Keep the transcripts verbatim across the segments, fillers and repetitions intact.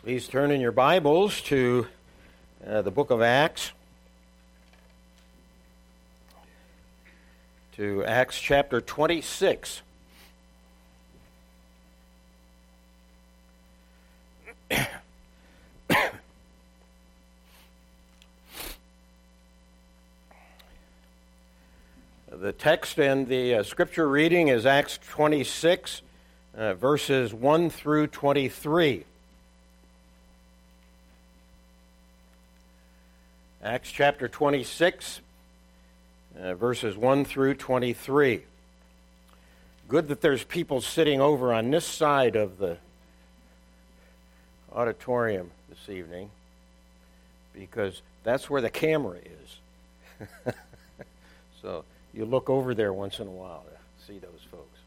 Please turn in your Bibles to uh, the book of Acts, to Acts chapter twenty-six. The text and the uh, scripture reading is Acts twenty-six, uh, verses one through twenty-three. Acts chapter twenty-six, uh, verses one through twenty-three. Good that there's people sitting over on this side of the auditorium this evening, because that's where the camera is. So you look over there once in a while to see those folks.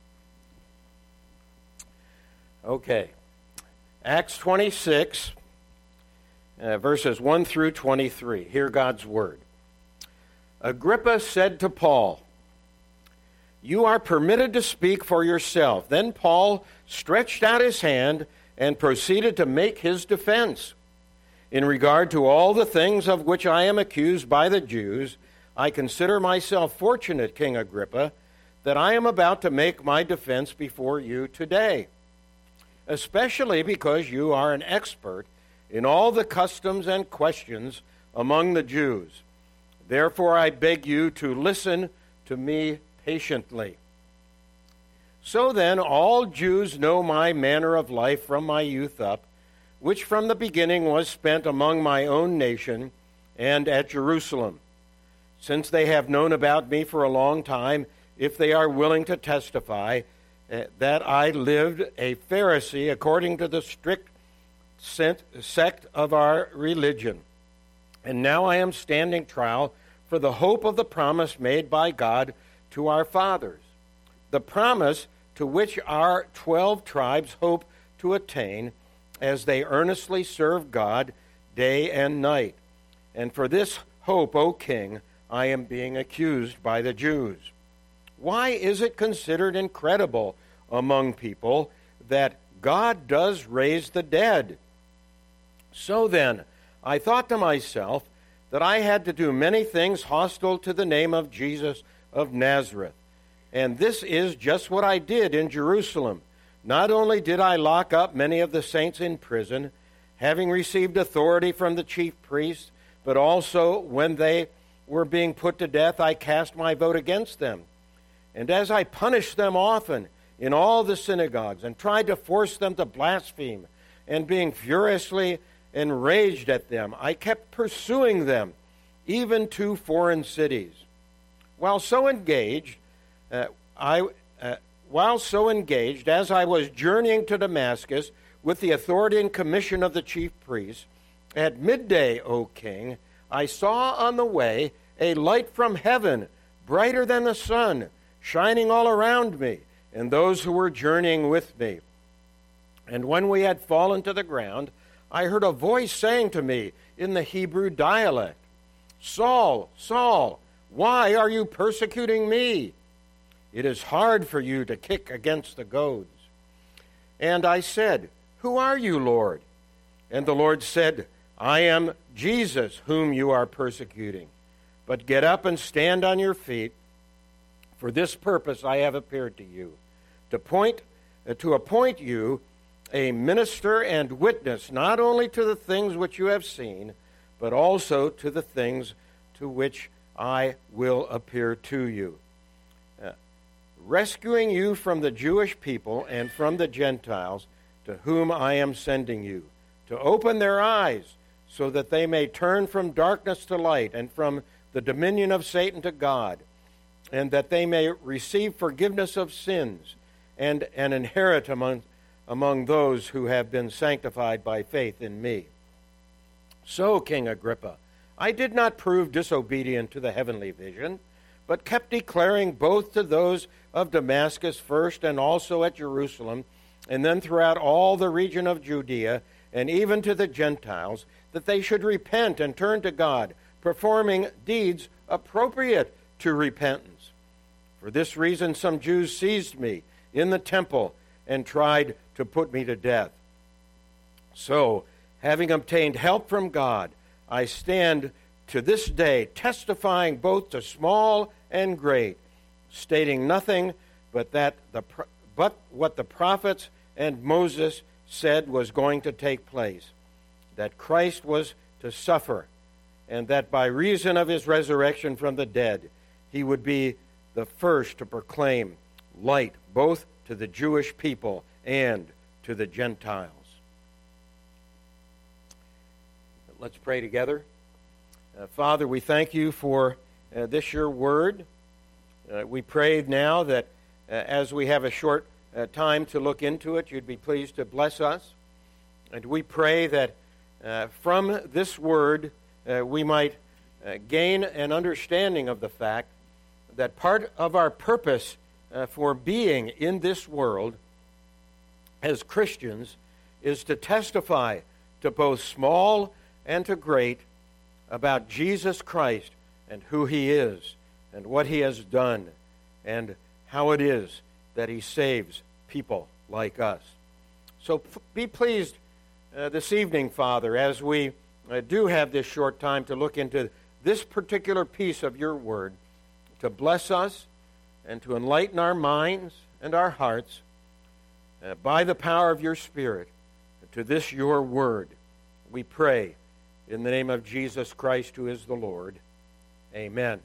Okay. Acts twenty-six, uh, verses one through twenty-three. Hear God's word. Agrippa said to Paul, "You are permitted to speak for yourself." Then Paul stretched out his hand and proceeded to make his defense. "In regard to all the things of which I am accused by the Jews, I consider myself fortunate, King Agrippa, that I am about to make my defense before you today, especially because you are an expert in all the customs and questions among the Jews. Therefore I beg you to listen to me patiently. So then, all Jews know my manner of life from my youth up, which from the beginning was spent among my own nation and at Jerusalem. Since they have known about me for a long time, if they are willing to testify uh, that I lived a Pharisee according to the strict sect of our religion. And now I am standing trial for the hope of the promise made by God to our fathers, the promise to which our twelve tribes hope to attain as they earnestly serve God day and night. And for this hope, O King, I am being accused by the Jews. Why is it considered incredible among people that God does raise the dead? So then, I thought to myself that I had to do many things hostile to the name of Jesus of Nazareth. And this is just what I did in Jerusalem. Not only did I lock up many of the saints in prison, having received authority from the chief priests, but also when they were being put to death, I cast my vote against them. And as I punished them often in all the synagogues and tried to force them to blaspheme, and being furiously enraged at them, I kept pursuing them, even to foreign cities. While so engaged, uh, I uh, while so engaged, as I was journeying to Damascus with the authority and commission of the chief priests, at midday, O King, I saw on the way a light from heaven, brighter than the sun, shining all around me and those who were journeying with me. And when we had fallen to the ground, I heard a voice saying to me in the Hebrew dialect, "Saul, Saul, why are you persecuting me? It is hard for you to kick against the goads." And I said, "Who are you, Lord?" And the Lord said, "I am Jesus, whom you are persecuting. But get up and stand on your feet. For this purpose I have appeared to you, to point, uh, to appoint you a minister and witness, not only to the things which you have seen, but also to the things to which I will appear to you, uh, rescuing you from the Jewish people and from the Gentiles, to whom I am sending you, to open their eyes, so that they may turn from darkness to light and from the dominion of Satan to God, and that they may receive forgiveness of sins and an inherit among among those who have been sanctified by faith in me. So, King Agrippa, I did not prove disobedient to the heavenly vision, but kept declaring both to those of Damascus first and also at Jerusalem, and then throughout all the region of Judea, and even to the Gentiles, that they should repent and turn to God, performing deeds appropriate to repentance. For this reason some Jews seized me in the temple and tried to put me to death. So, having obtained help from God, I stand to this day testifying both to small and great, stating nothing but that the but what the prophets and Moses said was going to take place, that Christ was to suffer, and that by reason of his resurrection from the dead, he would be the first to proclaim light both to the Jewish people and to the Gentiles. Let's pray together. Uh, Father, we thank you for uh, this your word. Uh, we pray now that uh, as we have a short uh, time to look into it, you'd be pleased to bless us. And we pray that uh, from this word uh, we might uh, gain an understanding of the fact that part of our purpose uh, for being in this world as Christians is to testify to both small and to great about Jesus Christ and who he is and what he has done and how it is that he saves people like us. So p- be pleased uh, this evening, Father, as we uh, do have this short time to look into this particular piece of your word, to bless us and to enlighten our minds and our hearts uh, by the power of your Spirit to this your word. We pray in the name of Jesus Christ, who is the Lord. Amen.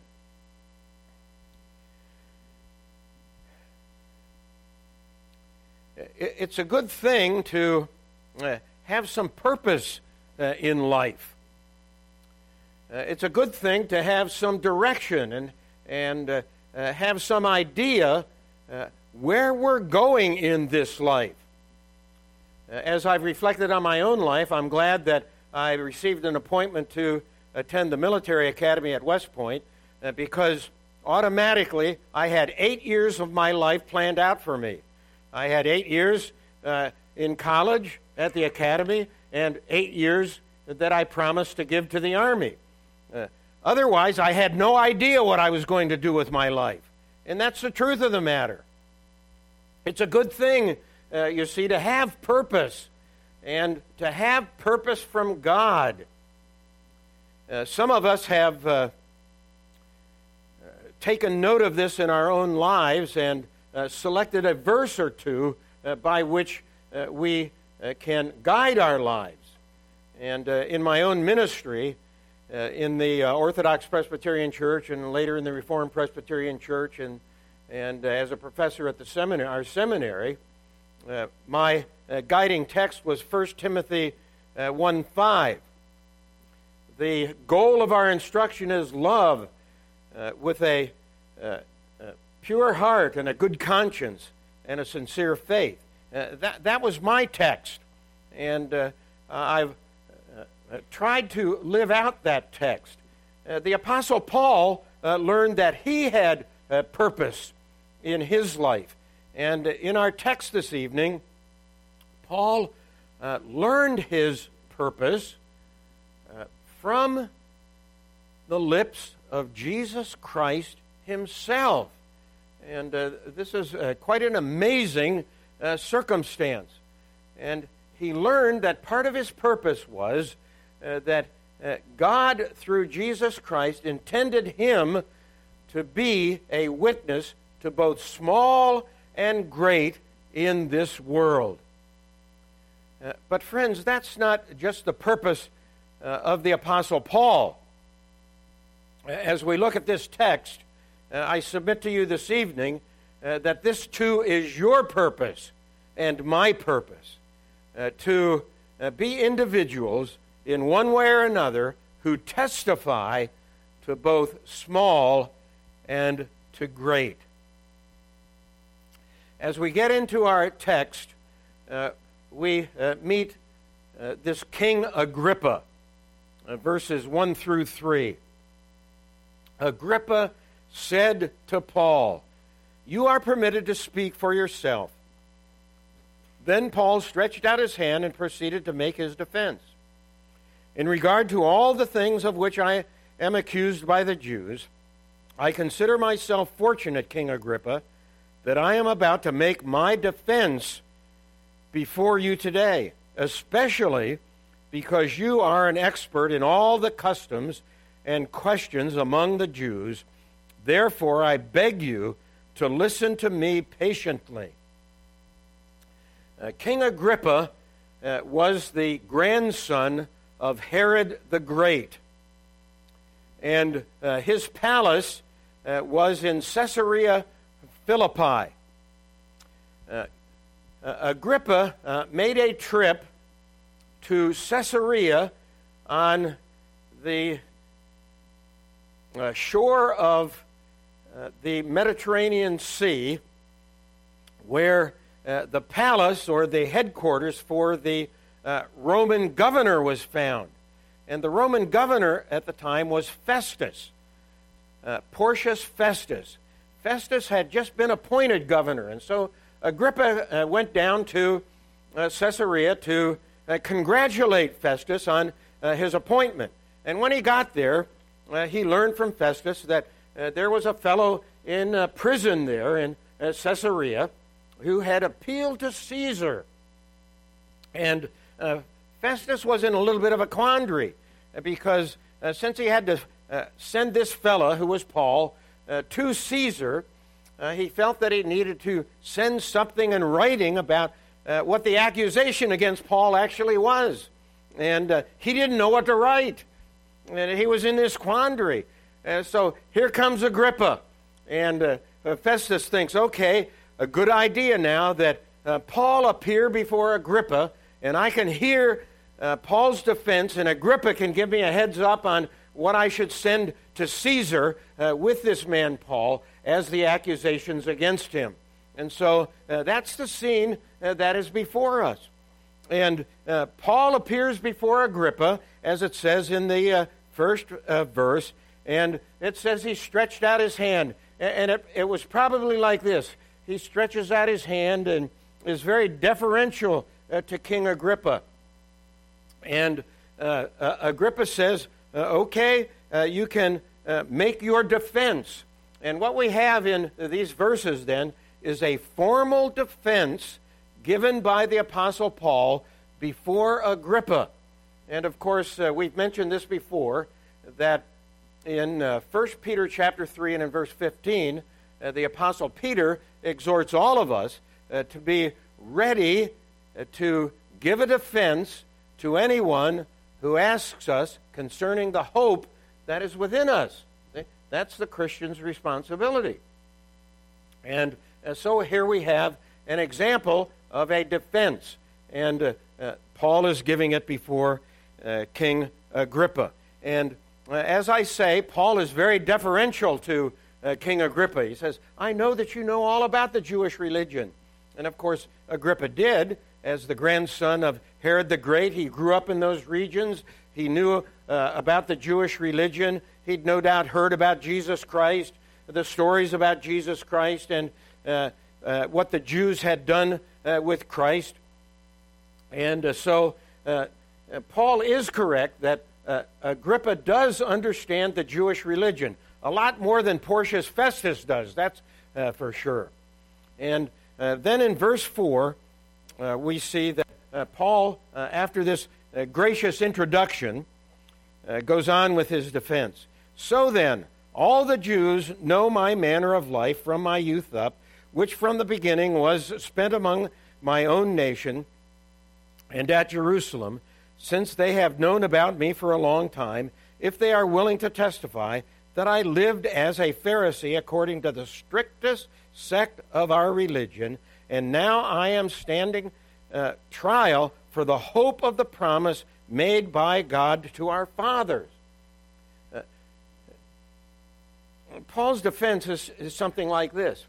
It's a good thing to uh, have some purpose uh, in life. Uh, it's a good thing to have some direction and, and uh, uh, have some idea uh, where we're going in this life. Uh, as I've reflected on my own life, I'm glad that I received an appointment to attend the military academy at West Point uh, because automatically I had eight years of my life planned out for me. I had eight years uh, in college at the academy and eight years that I promised to give to the Army. Uh, otherwise, I had no idea what I was going to do with my life. And that's the truth of the matter. It's a good thing, uh, you see, to have purpose. And to have purpose from God. Uh, some of us have uh, uh, taken note of this in our own lives and uh, selected a verse or two uh, by which uh, we uh, can guide our lives. And uh, in my own ministry, uh, in the uh, Orthodox Presbyterian Church and later in the Reformed Presbyterian Church and, and uh, as a professor at the seminary, our seminary, uh, my Uh, guiding text was First Timothy uh, one five. The goal of our instruction is love uh, with a uh, uh, pure heart and a good conscience and a sincere faith. Uh, that, that was my text. And uh, I've uh, tried to live out that text. Uh, the Apostle Paul uh, learned that he had uh, purpose in his life. And in our text this evening, Paul uh, learned his purpose uh, from the lips of Jesus Christ himself. And uh, this is uh, quite an amazing uh, circumstance. And he learned that part of his purpose was uh, that uh, God, through Jesus Christ, intended him to be a witness to both small and great in this world. Uh, but friends, that's not just the purpose uh, of the Apostle Paul. As we look at this text, uh, I submit to you this evening uh, that this too is your purpose and my purpose, uh, to uh, be individuals in one way or another who testify to both small and to great. As we get into our text, uh, we uh, meet uh, this King Agrippa, uh, verses one through three. Agrippa said to Paul, "You are permitted to speak for yourself." Then Paul stretched out his hand and proceeded to make his defense. "In regard to all the things of which I am accused by the Jews, I consider myself fortunate, King Agrippa, that I am about to make my defense before you today, especially because you are an expert in all the customs and questions among the Jews. Therefore, I beg you to listen to me patiently." Uh, King Agrippa uh, was the grandson of Herod the Great, and uh, his palace uh, was in Caesarea Philippi. Uh, uh, Agrippa uh, made a trip to Caesarea on the uh, shore of uh, the Mediterranean Sea, where uh, the palace or the headquarters for the uh, Roman governor was found. And the Roman governor at the time was Festus, uh, Porcius Festus. Festus had just been appointed governor, and so Agrippa uh, went down to uh, Caesarea to uh, congratulate Festus on uh, his appointment. And when he got there, uh, he learned from Festus that uh, there was a fellow in uh, prison there in uh, Caesarea who had appealed to Caesar. And uh, Festus was in a little bit of a quandary uh, because uh, since he had to uh, send this fellow, who was Paul, uh, to Caesar, uh, he felt that he needed to send something in writing about uh, what the accusation against Paul actually was. And uh, he didn't know what to write. And he was in this quandary. Uh, so here comes Agrippa. And uh, uh, Festus thinks, okay, a good idea now that uh, Paul appear before Agrippa, and I can hear uh, Paul's defense, and Agrippa can give me a heads up on what I should send to Caesar uh, with this man Paul as the accusations against him. And so uh, that's the scene uh, that is before us. And uh, Paul appears before Agrippa, as it says in the uh, first uh, verse, and it says he stretched out his hand. And it, it was probably like this. He stretches out his hand and is very deferential uh, to King Agrippa. And uh, uh, Agrippa says, uh, okay, uh, you can uh, make your defense. And what we have in these verses then is a formal defense given by the Apostle Paul before Agrippa. And of course, uh, we've mentioned this before, that in uh, First Peter chapter three and in verse fifteen, uh, the Apostle Peter exhorts all of us uh, to be ready uh, to give a defense to anyone who asks us concerning the hope that is within us. That's the Christian's responsibility. And uh, so here we have an example of a defense. And uh, uh, Paul is giving it before uh, King Agrippa. And uh, as I say, Paul is very deferential to uh, King Agrippa. He says, I know that you know all about the Jewish religion. And of course, Agrippa did. As the grandson of Herod the Great, he grew up in those regions. He knew uh, about the Jewish religion. He'd no doubt heard about Jesus Christ, the stories about Jesus Christ, and uh, uh, what the Jews had done uh, with Christ. And uh, so uh, uh, Paul is correct that uh, Agrippa does understand the Jewish religion a lot more than Porcius Festus does, that's uh, for sure. And uh, then in verse four, uh, we see that uh, Paul, uh, after this uh, gracious introduction, uh, goes on with his defense. So then, all the Jews know my manner of life from my youth up, which from the beginning was spent among my own nation and at Jerusalem, since they have known about me for a long time, if they are willing to testify that I lived as a Pharisee according to the strictest sect of our religion, and now I am standing uh, trial for the hope of the promise made by God to our fathers. Uh, Paul's defense is, is something like this.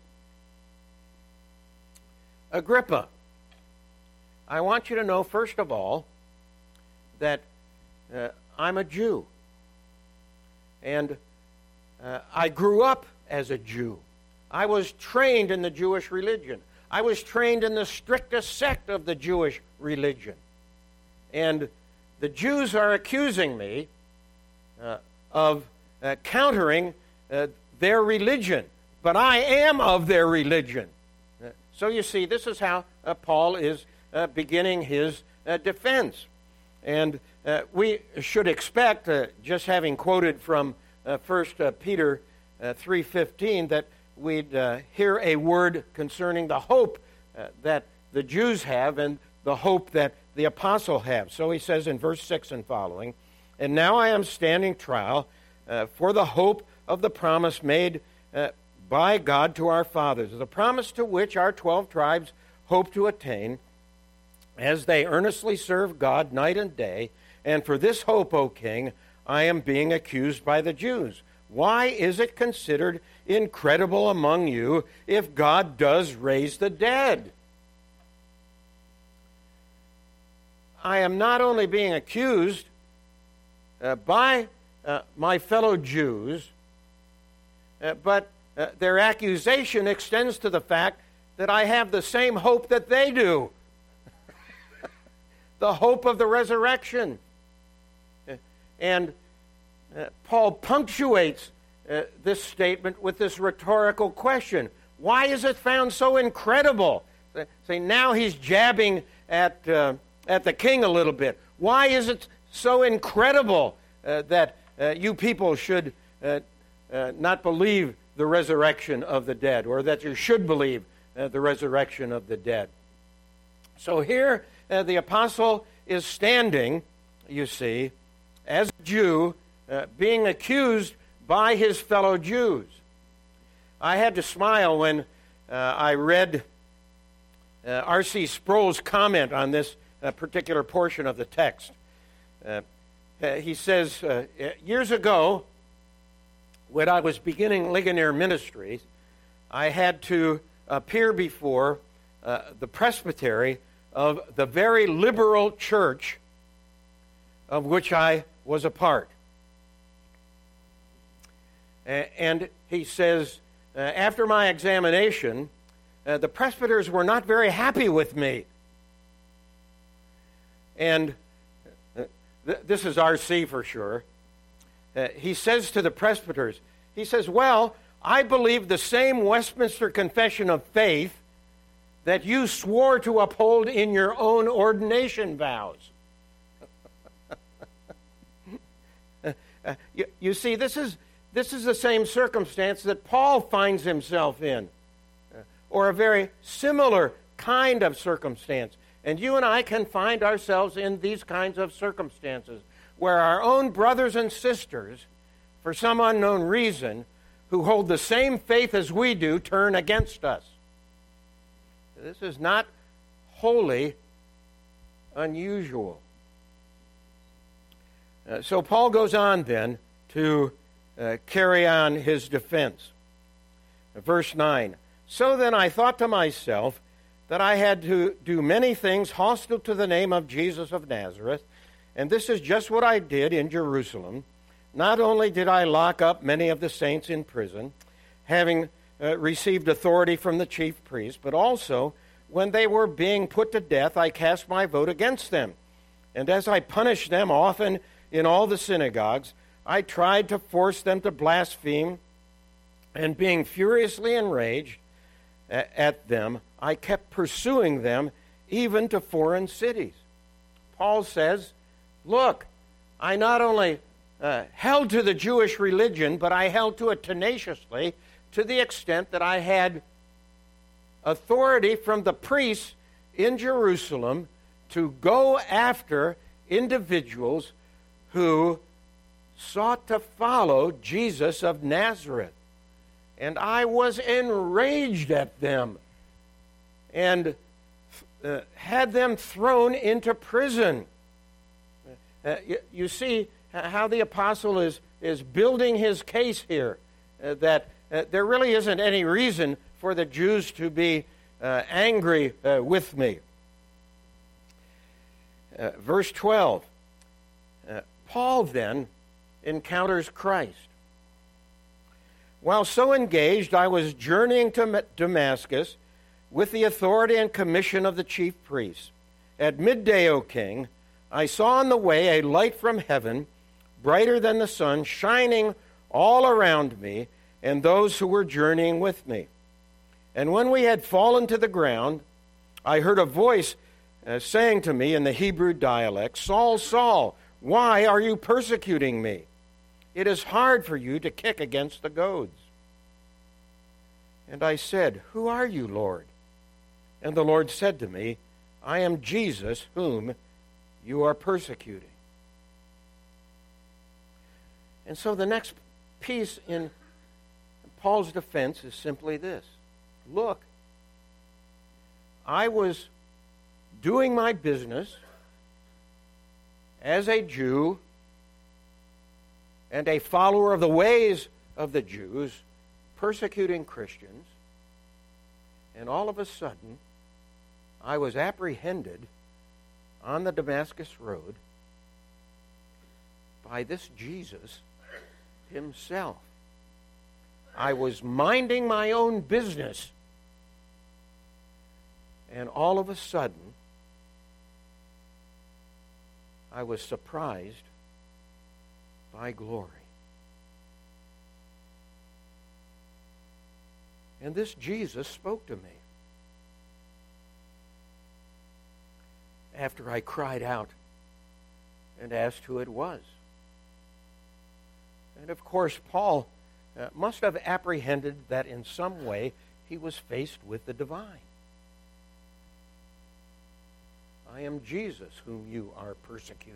Agrippa, I want you to know, first of all, that uh, I'm a Jew. And uh, I grew up as a Jew. I was trained in the Jewish religion. I was trained in the strictest sect of the Jewish religion. And the Jews are accusing me uh, of uh, countering uh, their religion. But I am of their religion. Uh, so you see, this is how uh, Paul is uh, beginning his uh, defense. And uh, we should expect, uh, just having quoted from uh, First uh, Peter uh, three fifteen, that we'd uh, hear a word concerning the hope uh, that the Jews have and the hope that the apostle have. So he says in verse six and following, "And now I am standing trial uh, for the hope of the promise made uh, by God to our fathers, the promise to which our twelve tribes hope to attain, as they earnestly serve God night and day. And for this hope, O king, I am being accused by the Jews. Why is it considered incredible among you if God does raise the dead?" I am not only being accused uh, by uh, my fellow Jews, uh, but uh, their accusation extends to the fact that I have the same hope that they do. The hope of the resurrection. And uh, Paul punctuates uh, this statement with this rhetorical question. Why is it found so incredible? Say, now he's jabbing at, uh, at the king a little bit. Why is it so incredible uh, that uh, you people should uh, uh, not believe the resurrection of the dead, or that you should believe uh, the resurrection of the dead? So here uh, the apostle is standing, you see, as a Jew, uh, being accused by his fellow Jews. I had to smile when uh, I read uh, R C Sproul's comment on this uh, particular portion of the text. Uh, uh, he says, uh, years ago, when I was beginning Ligonier Ministries, I had to appear before uh, the presbytery of the very liberal church of which I was a part. And he says, uh, after my examination, uh, the presbyters were not very happy with me. And uh, th- this is R C for sure. Uh, he says to the presbyters, he says, well, I believe the same Westminster Confession of Faith that you swore to uphold in your own ordination vows. uh, you, you see, this is this is the same circumstance that Paul finds himself in, uh, or a very similar kind of circumstance. And you and I can find ourselves in these kinds of circumstances, where our own brothers and sisters, for some unknown reason, who hold the same faith as we do, turn against us. This is not wholly unusual. Uh, so Paul goes on then to uh, carry on his defense. Verse nine, so then I thought to myself that I had to do many things hostile to the name of Jesus of Nazareth, and this is just what I did in Jerusalem. Not only did I lock up many of the saints in prison, having uh, received authority from the chief priests, but also when they were being put to death, I cast my vote against them. And as I punished them often in all the synagogues, I tried to force them to blaspheme, and being furiously enraged at them, I kept pursuing them even to foreign cities. Paul says, look, I not only uh, held to the Jewish religion, but I held to it tenaciously to the extent that I had authority from the priests in Jerusalem to go after individuals who sought to follow Jesus of Nazareth. And I was enraged at them and uh, had them thrown into prison. Uh, you, you see how the apostle is, is building his case here, uh, that uh, there really isn't any reason for the Jews to be uh, angry uh, with me. Uh, verse twelve, uh, Paul then encounters Christ. While so engaged, I was journeying to Damascus with the authority and commission of the chief priests. At midday, O king, I saw on the way a light from heaven, brighter than the sun, shining all around me and those who were journeying with me. And when we had fallen to the ground, I heard a voice uh, saying to me in the Hebrew dialect, Saul, Saul, why are you persecuting me? It is hard for you to kick against the goads. And I said, Who are you, Lord? And the Lord said to me, I am Jesus whom you are persecuting. And so the next piece in Paul's defense is simply this. Look, I was doing my business as a Jew and a follower of the ways of the Jews, persecuting Christians, and all of a sudden, I was apprehended on the Damascus Road by this Jesus himself. I was minding my own business, and all of a sudden, I was surprised by glory. And this Jesus spoke to me. After I cried out and asked who it was. And of course, Paul uh, must have apprehended that in some way he was faced with the divine. I am Jesus whom you are persecuting.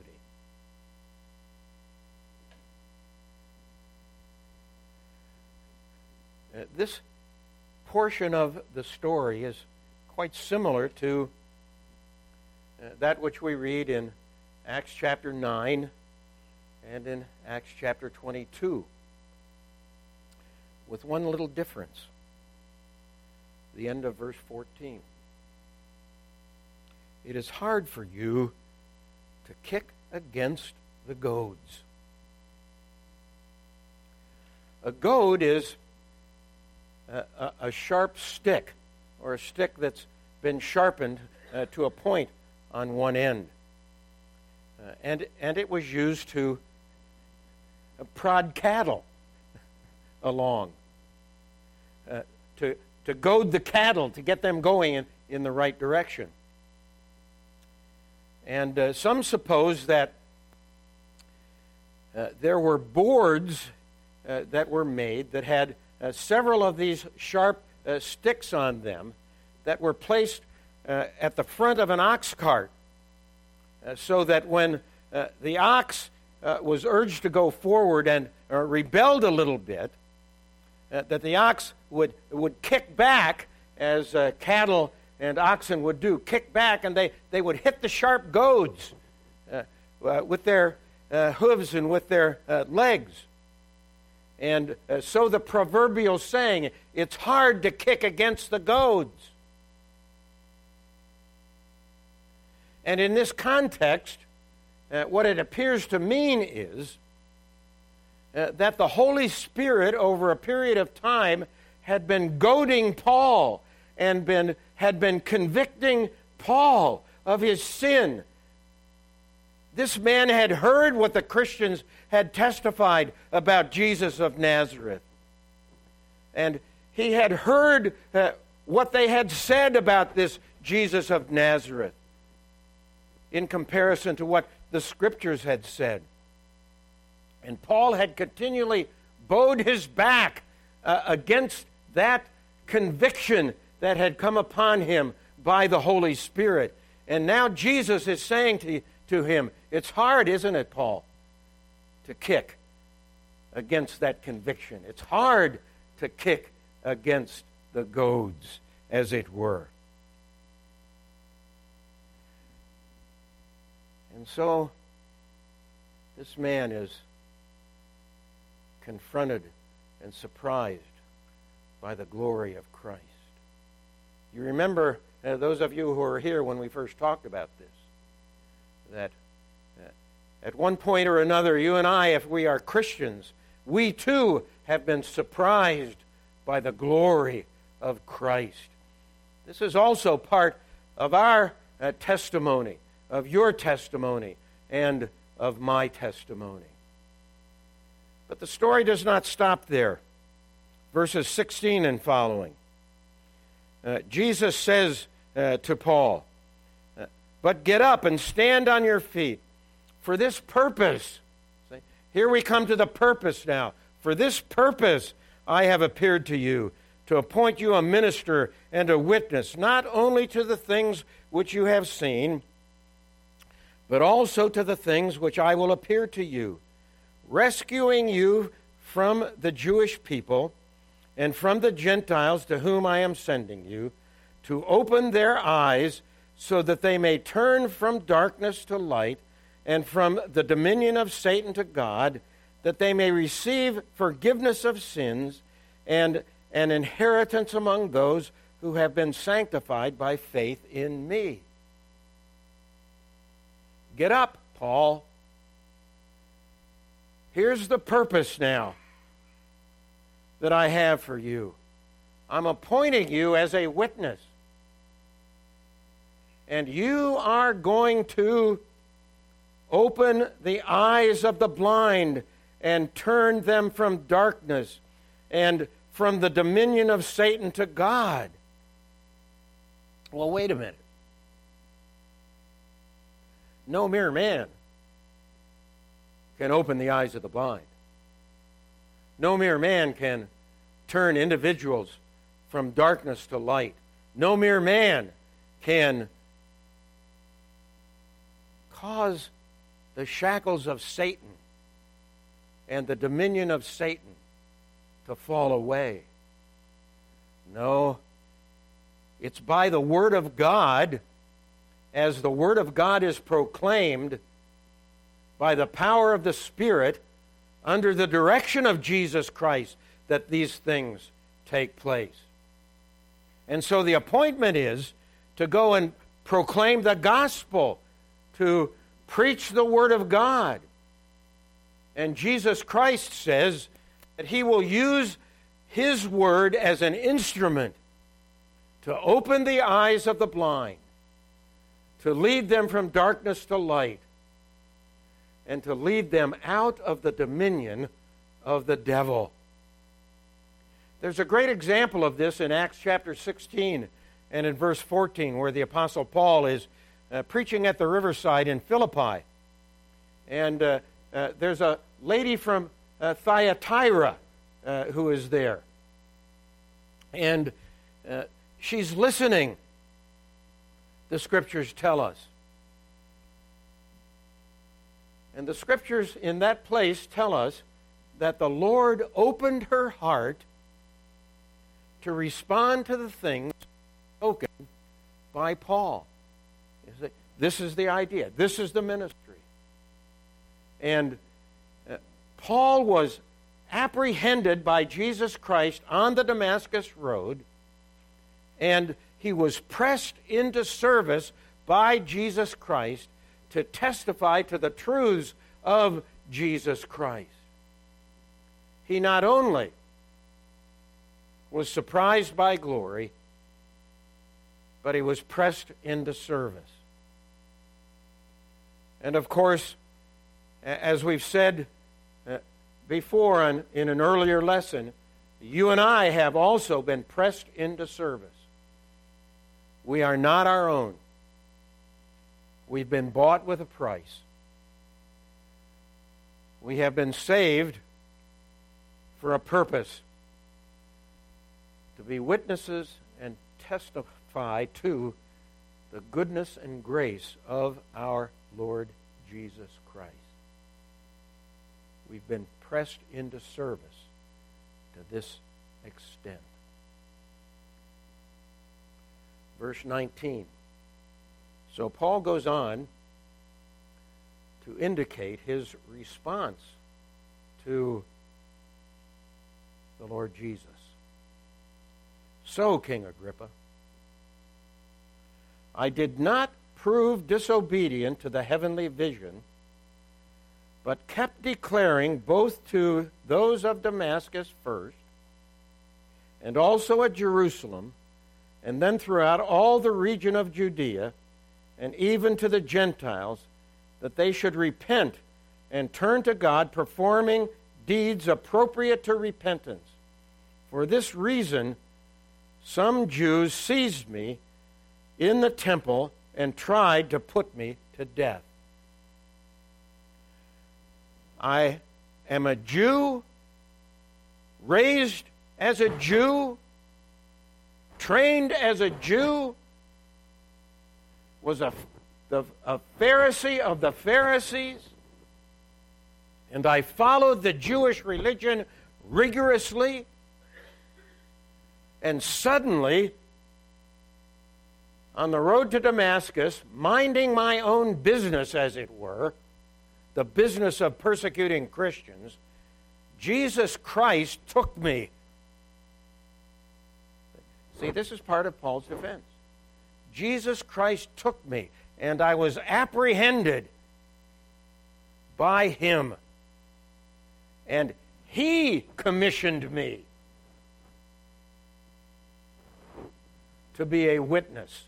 Uh, this portion of the story is quite similar to uh, that which we read in Acts chapter nine and in Acts chapter twenty-two, with one little difference. The end of verse fourteen. It is hard for you to kick against the goads. A goad is a, a, a sharp stick, or a stick that's been sharpened uh, to a point on one end. Uh, and, and it was used to uh, prod cattle along, uh, to, to goad the cattle, to get them going in, in the right direction. And uh, some suppose that uh, there were boards uh, that were made that had uh, several of these sharp uh, sticks on them that were placed uh, at the front of an ox cart, uh, so that when uh, the ox uh, was urged to go forward and uh, rebelled a little bit, uh, that the ox would, would kick back as uh, cattle and oxen would do, kick back, and they, they would hit the sharp goads uh, uh, with their uh, hooves and with their uh, legs. And uh, so the proverbial saying, it's hard to kick against the goads. And in this context, uh, what it appears to mean is uh, that the Holy Spirit, over a period of time, had been goading Paul and been had been convicting Paul of his sin. This man had heard what the Christians had testified about Jesus of Nazareth. And he had heard uh, what they had said about this Jesus of Nazareth in comparison to what the Scriptures had said. And Paul had continually bowed his back uh, against that conviction that had come upon him by the Holy Spirit. And now Jesus is saying to, to him, it's hard, isn't it, Paul, to kick against that conviction. It's hard to kick against the goads, as it were. And so this man is confronted and surprised by the glory of Christ. You remember, uh, those of you who were here when we first talked about this, that uh, at one point or another, you and I, if we are Christians, we too have been surprised by the glory of Christ. This is also part of our uh, testimony, of your testimony, and of my testimony. But the story does not stop there. Verses sixteen and following. Uh, Jesus says uh, to Paul, uh, But get up and stand on your feet. For this purpose," see, here we come to the purpose now. "For this purpose I have appeared to you, to appoint you a minister and a witness, not only to the things which you have seen, but also to the things which I will appear to you, rescuing you from the Jewish people and from the Gentiles to whom I am sending you, to open their eyes so that they may turn from darkness to light and from the dominion of Satan to God, that they may receive forgiveness of sins and an inheritance among those who have been sanctified by faith in me." Get up, Paul. Here's the purpose now that I have for you. I'm appointing you as a witness. And you are going to open the eyes of the blind and turn them from darkness and from the dominion of Satan to God. Well, wait a minute. No mere man can open the eyes of the blind. No mere man can turn individuals from darkness to light. No mere man can cause the shackles of Satan and the dominion of Satan to fall away. No, it's by the Word of God, as the Word of God is proclaimed by the power of the Spirit under the direction of Jesus Christ, that these things take place. And so the appointment is to go and proclaim the gospel, to preach the Word of God. And Jesus Christ says that He will use His Word as an instrument to open the eyes of the blind, to lead them from darkness to light, and to lead them out of the dominion of the devil. There's a great example of this in Acts chapter sixteen and in verse fourteen, where the Apostle Paul is uh, preaching at the riverside in Philippi. And uh, uh, there's a lady from uh, Thyatira uh, who is there. And uh, she's listening, the Scriptures tell us. And the Scriptures in that place tell us that the Lord opened her heart to respond to the things spoken by Paul. This is the idea. This is the ministry. And uh, Paul was apprehended by Jesus Christ on the Damascus Road, and he was pressed into service by Jesus Christ to testify to the truths of Jesus Christ. He not only was surprised by glory, but he was pressed into service. And of course, as we've said uh, before on, in an earlier lesson, you and I have also been pressed into service. We are not our own. We've been bought with a price. We have been saved for a purpose, to be witnesses and testify to the goodness and grace of our Lord Jesus Christ. We've been pressed into service to this extent. Verse nineteen. So Paul goes on to indicate his response to the Lord Jesus. So, King Agrippa, I did not prove disobedient to the heavenly vision, but kept declaring both to those of Damascus first, and also at Jerusalem, and then throughout all the region of Judea, and even to the Gentiles, that they should repent and turn to God, performing deeds appropriate to repentance. For this reason, some Jews seized me in the temple and tried to put me to death. I am a Jew, raised as a Jew, trained as a Jew, was a, the, a Pharisee of the Pharisees, and I followed the Jewish religion rigorously, and suddenly, on the road to Damascus, minding my own business, as it were, the business of persecuting Christians, Jesus Christ took me. See, this is part of Paul's defense. Jesus Christ took me, and I was apprehended by him. And he commissioned me to be a witness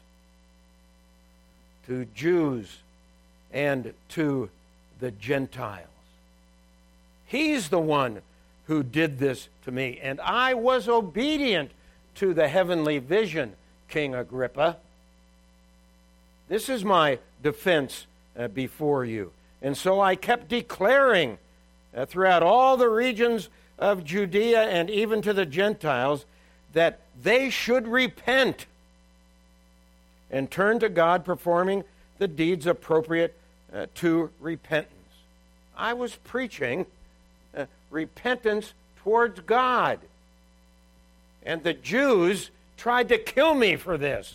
to Jews and to the Gentiles. He's the one who did this to me, and I was obedient to the heavenly vision, King Agrippa. This is my defense uh, before you. And so I kept declaring uh, throughout all the regions of Judea and even to the Gentiles that they should repent and turn to God, performing the deeds appropriate uh, to repentance. I was preaching uh, repentance towards God. And the Jews tried to kill me for this.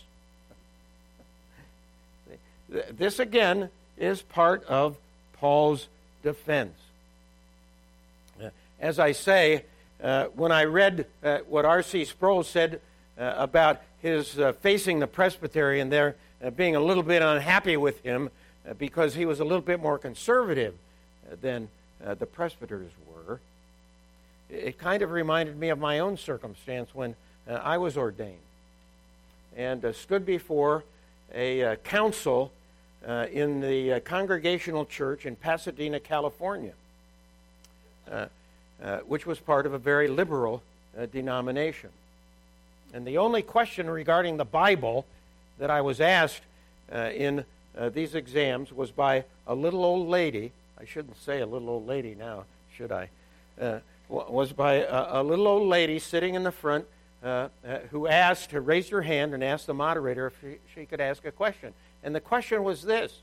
This, again, is part of Paul's defense. Uh, as I say, uh, when I read uh, what R C Sproul said uh, about his uh, facing the presbytery and there uh, being a little bit unhappy with him uh, because he was a little bit more conservative uh, than uh, the presbyters were, it kind of reminded me of my own circumstance when uh, I was ordained and uh, stood before a uh, council uh, in the uh, Congregational Church in Pasadena, California, uh, uh, which was part of a very liberal uh, denomination. And the only question regarding the Bible that I was asked uh, in uh, these exams was by a little old lady. I shouldn't say a little old lady now, should I? Uh, was by a, a little old lady sitting in the front uh, uh, who asked, who raised her hand and asked the moderator if she, she could ask a question. And the question was this: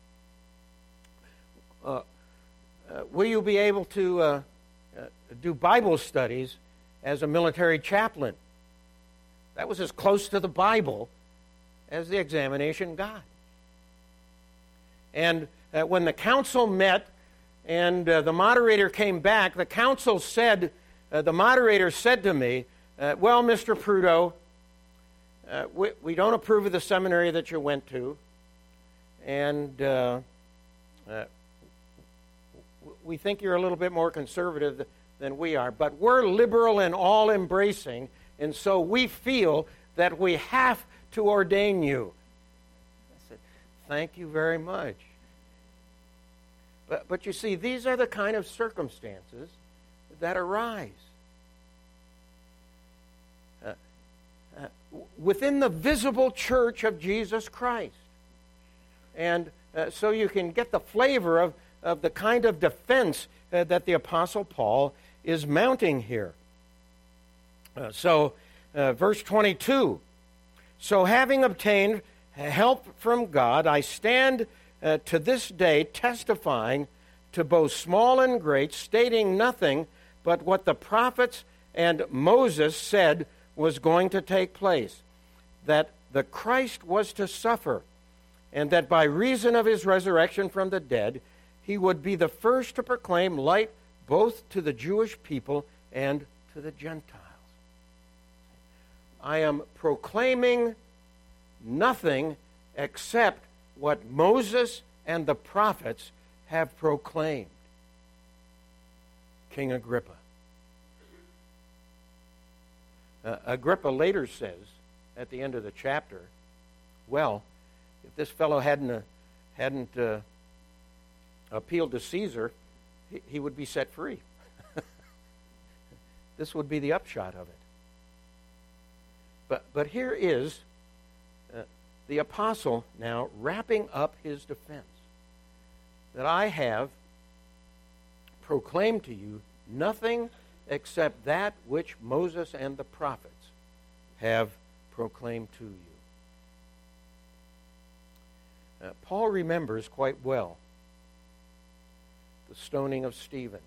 uh, uh, will you be able to uh, uh, do Bible studies as a military chaplain? That was as close to the Bible as the examination got. And uh, when the council met and uh, the moderator came back, the council said, uh, the moderator said to me, uh, well, Mister Prudo, uh, we, we don't approve of the seminary that you went to, and uh, uh, we think you're a little bit more conservative than we are, but we're liberal and all-embracing, and so we feel that we have to ordain you. I said, thank you very much. But, but you see, these are the kind of circumstances that arise. Uh, uh, within the visible church of Jesus Christ. And uh, so you can get the flavor of, of the kind of defense uh, that the Apostle Paul is mounting here. Uh, so, uh, verse twenty-two, so having obtained help from God, I stand uh, to this day testifying to both small and great, stating nothing but what the prophets and Moses said was going to take place, that the Christ was to suffer, and that by reason of his resurrection from the dead, he would be the first to proclaim light both to the Jewish people and to the Gentiles. I am proclaiming nothing except what Moses and the prophets have proclaimed. King Agrippa. Uh, Agrippa later says, at the end of the chapter, well, if this fellow hadn't, uh, hadn't uh, appealed to Caesar, he, he would be set free. This would be the upshot of it. But, but here is uh, the apostle now wrapping up his defense, that I have proclaimed to you nothing except that which Moses and the prophets have proclaimed to you. Uh, Paul remembers quite well the stoning of Stephen.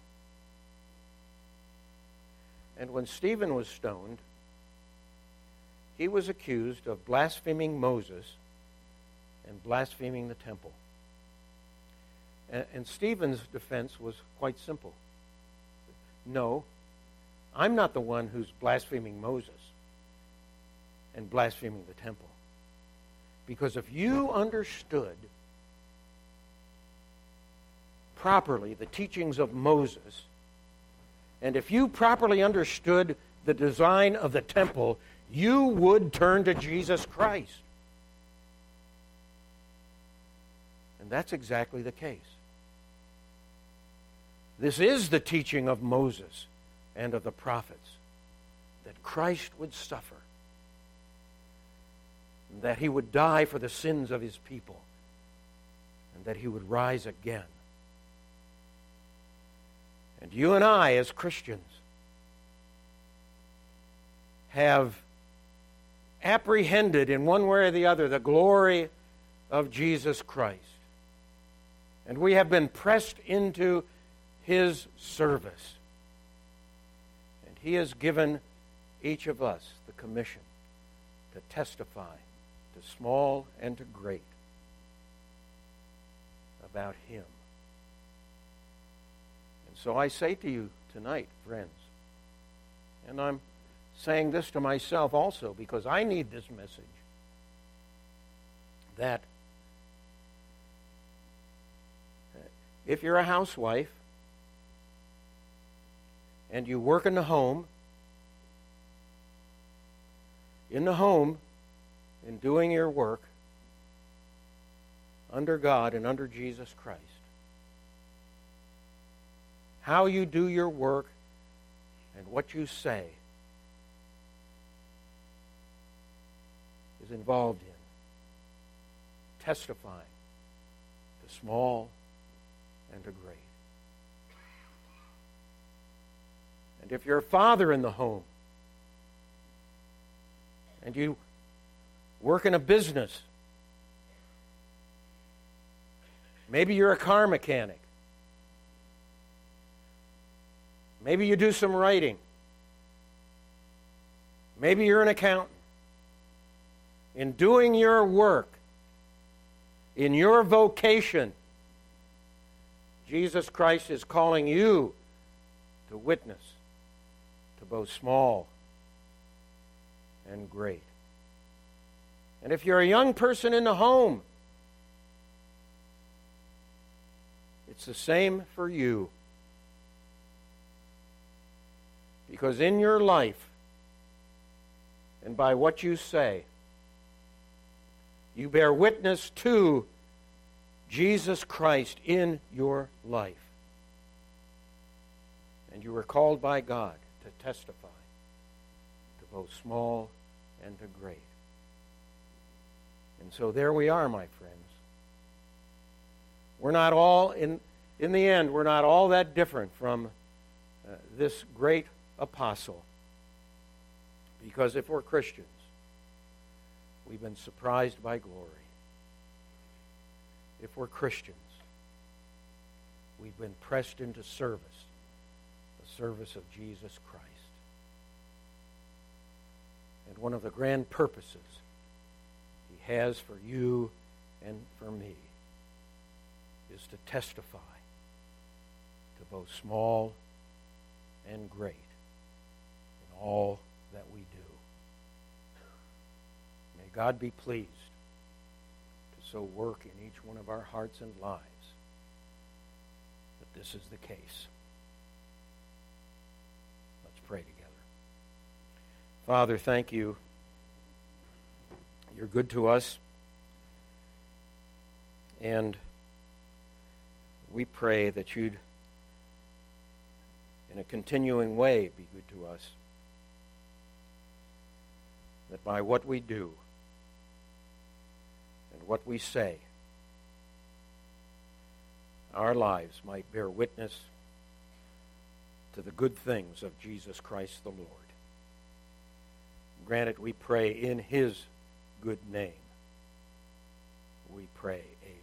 And when Stephen was stoned, he was accused of blaspheming Moses and blaspheming the temple. And, and Stephen's defense was quite simple. No, I'm not the one who's blaspheming Moses and blaspheming the temple. Because if you understood properly the teachings of Moses, and if you properly understood the design of the temple, you would turn to Jesus Christ. And that's exactly the case. This is the teaching of Moses and of the prophets, that Christ would suffer, that he would die for the sins of his people, and that he would rise again. And you and I, as Christians, have apprehended in one way or the other the glory of Jesus Christ. And we have been pressed into his service. And he has given each of us the commission to testify to small and to great about him. And so I say to you tonight, friends, and I'm saying this to myself also because I need this message, that if you're a housewife and you work in the home, in the home, in doing your work under God and under Jesus Christ, how you do your work and what you say is involved in testifying to small and to great. And if you're a father in the home and you work in a business, maybe you're a car mechanic, maybe you do some writing, maybe you're an accountant, in doing your work, in your vocation, Jesus Christ is calling you to witness to both small and great. And if you're a young person in the home, it's the same for you. Because in your life, and by what you say, you bear witness to Jesus Christ in your life. And you are called by God to testify to both small and to great. And so there we are, my friends. We're not all, in, in the end, we're not all that different from uh, this great apostle. Because if we're Christians, we've been surprised by glory. If we're Christians, we've been pressed into service, the service of Jesus Christ. And one of the grand purposes he has for you and for me is to testify to both small and great in all that we do. May God be pleased to so work in each one of our hearts and lives that this is the case. Let's pray together. Father, thank you. You're good to us. And we pray that you'd, in a continuing way, be good to us. That by what we do, and what we say, our lives might bear witness to the good things of Jesus Christ the Lord. Grant it, we pray, in his good name. We pray, amen.